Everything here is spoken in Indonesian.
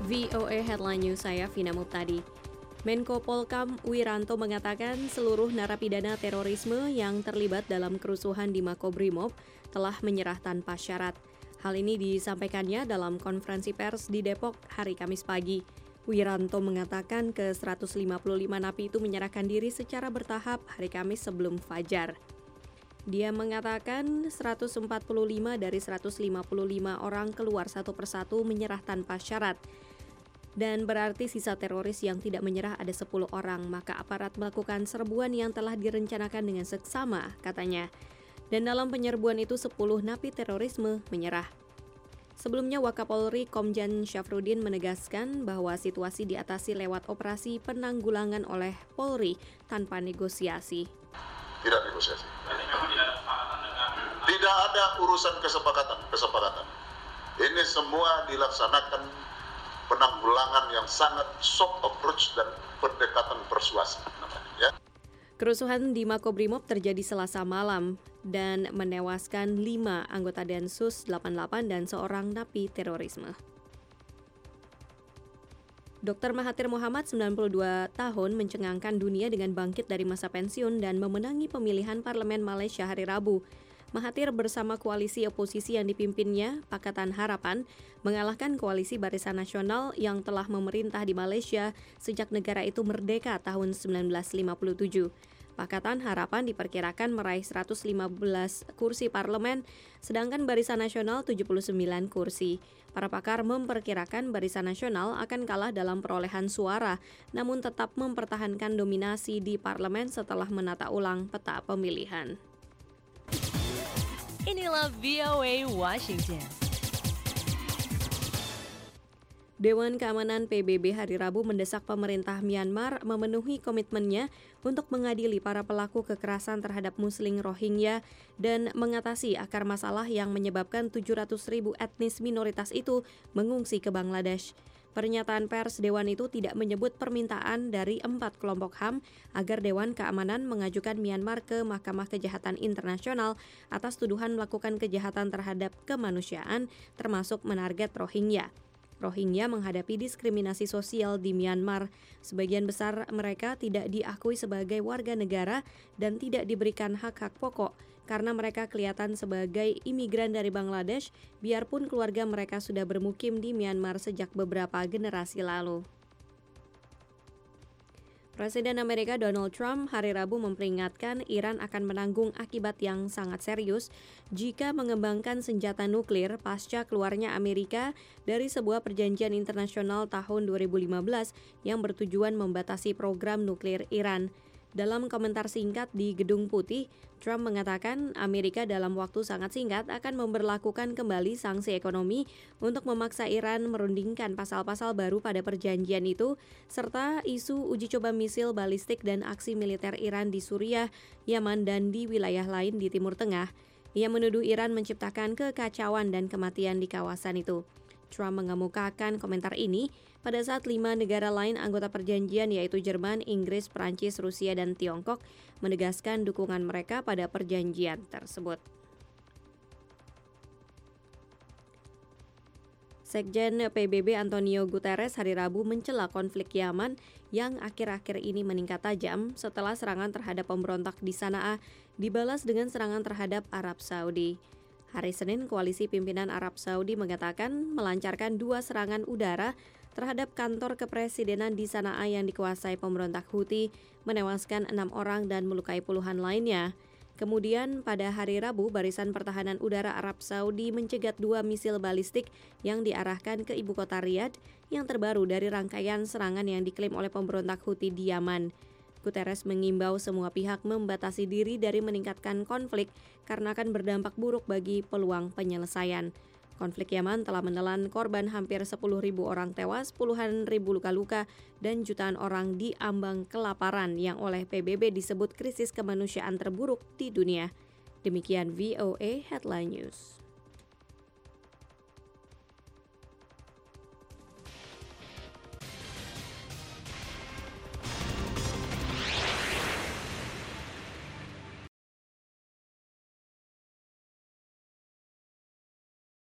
VOA Headline News, saya Vina Muptadi. Menko Polkam Wiranto mengatakan seluruh narapidana terorisme yang terlibat dalam kerusuhan di Makobrimob telah menyerah tanpa syarat. Hal ini disampaikannya dalam konferensi pers di Depok hari Kamis pagi. Wiranto mengatakan ke-155 napi itu menyerahkan diri secara bertahap hari Kamis sebelum fajar. Dia mengatakan 145 dari 155 orang keluar satu persatu menyerah tanpa syarat. Dan berarti sisa teroris yang tidak menyerah ada 10 orang, maka aparat melakukan serbuan yang telah direncanakan dengan seksama, katanya. Dan dalam penyerbuan itu 10 napi terorisme menyerah. Sebelumnya Wakapolri Komjen Syafruddin menegaskan bahwa situasi diatasi lewat operasi penanggulangan oleh Polri tanpa negosiasi. Tidak negosiasi. Tidak ada urusan kesepakatan. Ini semua dilaksanakan penanggulangan yang sangat soft approach dan pendekatan persuasif. Ya. Kerusuhan di Makobrimob terjadi Selasa malam dan menewaskan 5 anggota Densus 88 dan seorang napi terorisme. Dr. Mahathir Mohamad, 92 tahun, mencengangkan dunia dengan bangkit dari masa pensiun dan memenangi pemilihan parlemen Malaysia hari Rabu. Mahathir bersama koalisi oposisi yang dipimpinnya, Pakatan Harapan, mengalahkan koalisi Barisan Nasional yang telah memerintah di Malaysia sejak negara itu merdeka tahun 1957. Pakatan Harapan diperkirakan meraih 115 kursi parlemen, sedangkan Barisan Nasional 79 kursi. Para pakar memperkirakan Barisan Nasional akan kalah dalam perolehan suara, namun tetap mempertahankan dominasi di parlemen setelah menata ulang peta pemilihan. Inilah VOA Washington. Dewan Keamanan PBB hari Rabu mendesak pemerintah Myanmar memenuhi komitmennya untuk mengadili para pelaku kekerasan terhadap Muslim Rohingya dan mengatasi akar masalah yang menyebabkan 700.000 etnis minoritas itu mengungsi ke Bangladesh. Pernyataan pers Dewan itu tidak menyebut permintaan dari 4 kelompok HAM agar Dewan Keamanan mengajukan Myanmar ke Mahkamah Kejahatan Internasional atas tuduhan melakukan kejahatan terhadap kemanusiaan, termasuk menarget Rohingya. Rohingya menghadapi diskriminasi sosial di Myanmar. Sebagian besar mereka tidak diakui sebagai warga negara dan tidak diberikan hak-hak pokok karena mereka kelihatan sebagai imigran dari Bangladesh, biarpun keluarga mereka sudah bermukim di Myanmar sejak beberapa generasi lalu. Presiden Amerika Donald Trump hari Rabu memperingatkan Iran akan menanggung akibat yang sangat serius jika mengembangkan senjata nuklir pasca keluarnya Amerika dari sebuah perjanjian internasional tahun 2015 yang bertujuan membatasi program nuklir Iran. Dalam komentar singkat di Gedung Putih, Trump mengatakan Amerika dalam waktu sangat singkat akan memberlakukan kembali sanksi ekonomi untuk memaksa Iran merundingkan pasal-pasal baru pada perjanjian itu, serta isu uji coba misil balistik dan aksi militer Iran di Suriah, Yaman, dan di wilayah lain di Timur Tengah. Ia menuduh Iran menciptakan kekacauan dan kematian di kawasan itu. Trump mengemukakan komentar ini pada saat 5 negara lain anggota perjanjian yaitu Jerman, Inggris, Prancis, Rusia, dan Tiongkok menegaskan dukungan mereka pada perjanjian tersebut. Sekjen PBB Antonio Guterres hari Rabu mencela konflik Yaman yang akhir-akhir ini meningkat tajam setelah serangan terhadap pemberontak di Sanaa dibalas dengan serangan terhadap Arab Saudi. Hari Senin, koalisi pimpinan Arab Saudi mengatakan melancarkan 2 serangan udara terhadap kantor kepresidenan di Sanaa yang dikuasai pemberontak Houthi, menewaskan 6 orang dan melukai puluhan lainnya. Kemudian pada hari Rabu, Barisan Pertahanan Udara Arab Saudi mencegat 2 misil balistik yang diarahkan ke ibu kota Riyadh yang terbaru dari rangkaian serangan yang diklaim oleh pemberontak Houthi di Yaman. Guterres mengimbau semua pihak membatasi diri dari meningkatkan konflik karena akan berdampak buruk bagi peluang penyelesaian. Konflik Yaman telah menelan korban hampir 10.000 orang tewas, puluhan ribu luka-luka, dan jutaan orang diambang kelaparan yang oleh PBB disebut krisis kemanusiaan terburuk di dunia. Demikian VOA Headline News.